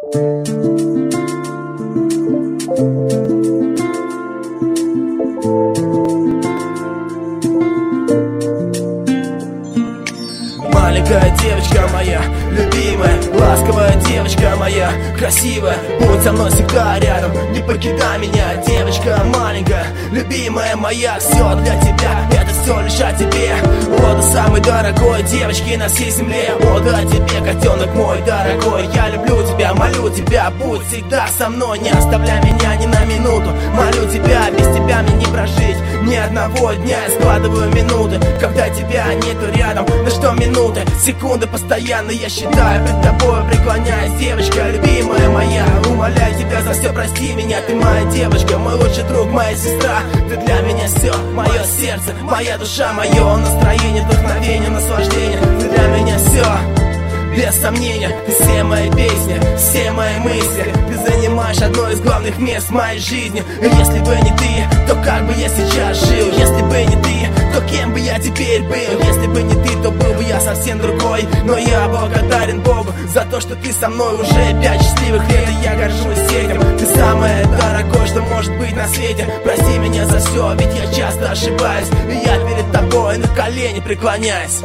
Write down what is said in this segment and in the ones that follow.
Маленькая девочка моя, любимая, ласковая девочка моя, красивая, будь со мной всегда рядом, не покидай меня, девочка маленькая, любимая моя, все для тебя, это все лишь о тебе. Вот о самой дорогой девочке на всей земле, вот о тебе, котенок мой дорогой, я люблю тебя, молю тебя, будь всегда со мной, не оставляй меня ни на минуту, молю тебя, без тебя мне не прожить ни одного дня, я складываю минуты, когда тебя нету рядом, да что минуты, секунды постоянно я считаю, пред тобой преклоняюсь, девочка любимая моя, умоляю тебя за все, прости меня, ты моя девочка, мой лучший друг, моя сестра, ты для меня все, мое сердце, моя душа, мое настроение, вдохновение, наслаждение, ты для меня все. Без сомнения, ты все мои песни, все мои мысли, ты занимаешь одно из главных мест в моей жизни. И если бы не ты, то как бы я сейчас жил? Если бы не ты, то кем бы я теперь был? Если бы не ты, то был бы я совсем другой. Но я благодарен Богу за то, что ты со мной уже 5 счастливых лет, и я горжусь этим. Ты самое дорогое, что может быть на свете. Прости меня за все, ведь я часто ошибаюсь, и я перед тобой на колени преклоняюсь.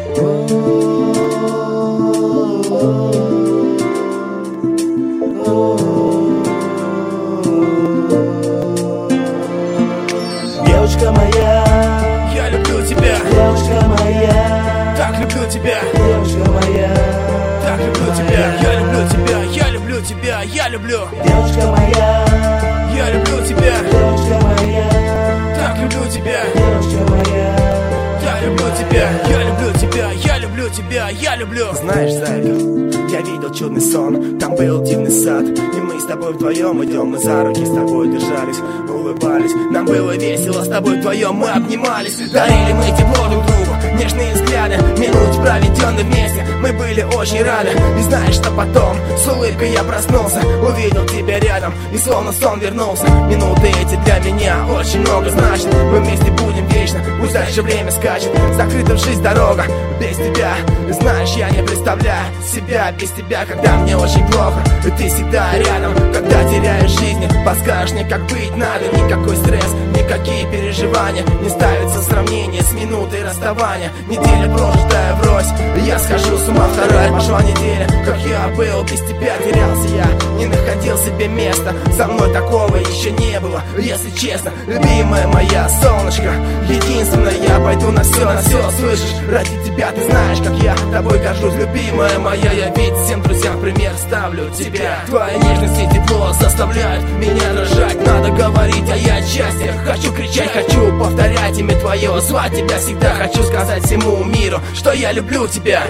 Девочка моя, я люблю тебя, девочка моя, так люблю тебя, девочка моя, так люблю тебя, я люблю тебя, я люблю тебя, я люблю, девочка моя, я люблю тебя, девочка моя, так люблю тебя, девочка моя, я люблю тебя, я люблю тебя, я люблю тебя, я люблю. Знаешь, зайка, я видел чудный сон, там был дивный сад, и мы с тобой вдвоем идем, мы за руки с тобой держались, улыбались, нам было весело с тобой вдвоем, мы обнимались, дарили мы тепло друг другу, нежные взгляды, минут проведенные вместе, мы были очень рады. И знаешь, что потом, с улыбкой я проснулся, увидел тебя рядом, и словно сон вернулся. Минуты эти для меня очень много значат, мы вместе будем вечно, пусть дальше время скачет, закрыта в жизнь дорога без тебя. Знаешь, я не представляю себя без тебя, когда мне очень плохо, и ты всегда рядом, когда теряешь жизнь, подскажешь мне, как быть надо. Никакой стресс, никакие переживания не ставятся в сравнение с минутой расставания. Неделя прожитая врозь, я схожу с ума, вторая пошла неделя, как я был без тебя, терялся я, не находил себе места, со мной такого еще не было, если честно. Любимая моя, солнышко, единственное, я пойду на все, слышишь, ради тебя, ты знаешь, как я тобой горжусь. Любимая моя, я ведь всем друзьям пример ставлю тебя. Твоя нежность и тепло заставляют меня дрожать, надо говорить, а я от счастья хочу кричать, хочу повторять имя твое, звать тебя всегда, хочу сказать всему миру, что я люблю тебя.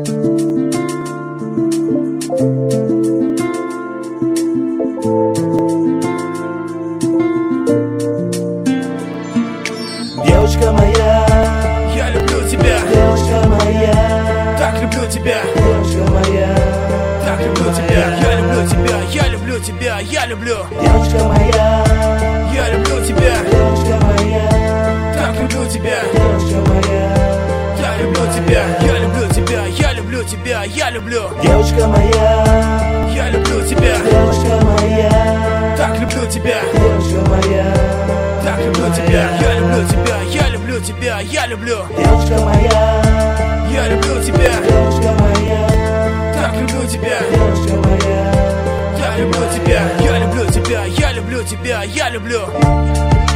девочка моя, я люблю тебя, девочка моя, так люблю тебя, девочка моя, так люблю тебя, я люблю тебя, я люблю тебя, я люблю, девочка моя, я люблю тебя, девочка моя, так люблю тебя, девочка моя, я люблю тебя, я люблю тебя, я люблю тебя, я люблю, девочка моя, я люблю тебя, девочка моя, так люблю тебя, девочка моя, так люблю тебя, я люблю тебя, я люблю тебя, я люблю, девочка моя, я люблю тебя, девочка моя, так люблю тебя, девочка моя, я люблю тебя, я люблю тебя, я люблю тебя, я люблю.